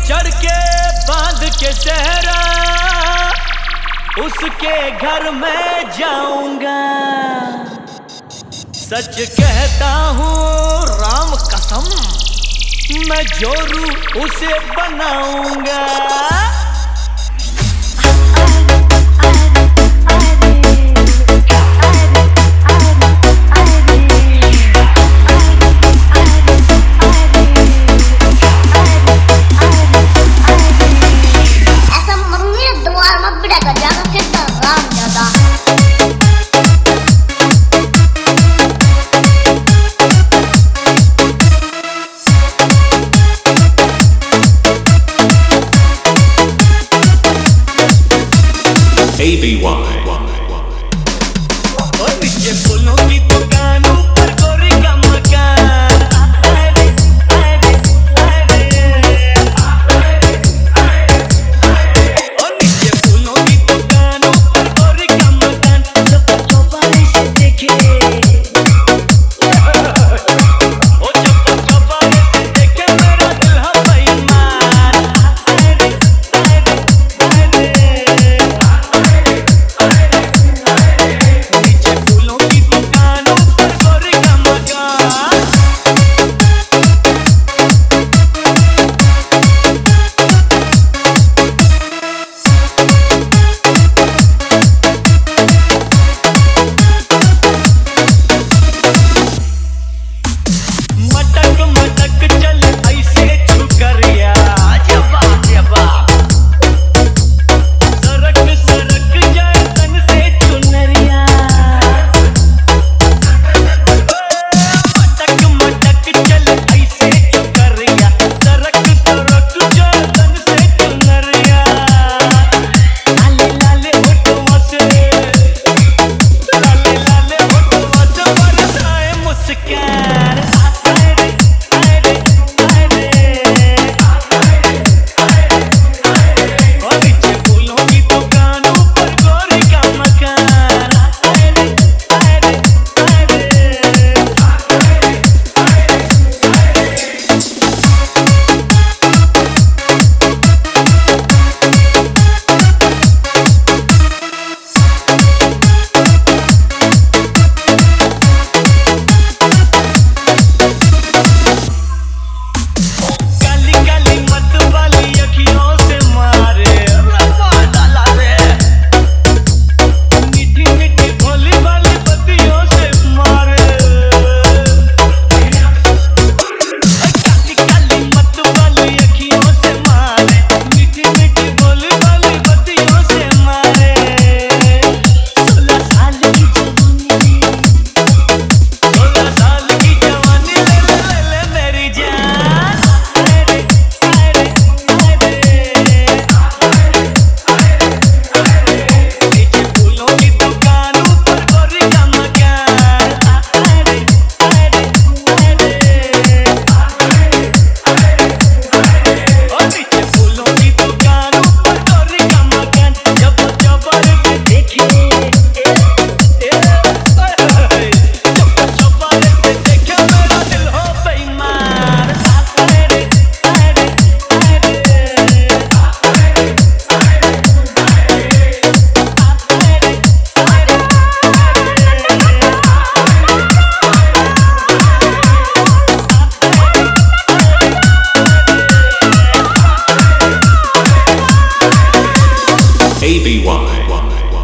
चढ़ के बांध के सहरा उसके घर में जाऊंगा। सच कहता हूँ राम कसम, मैं जोरू उसे बनाऊंगा। ABY नीचे फूलों की दुकान ऊपर गोरी का मकान। नीचे फूलों की दुकान ऊपर गोरी का मकान। तो बारिश देखे ओ जब बारिश देखे मेरा दिल है बेईमान। ABY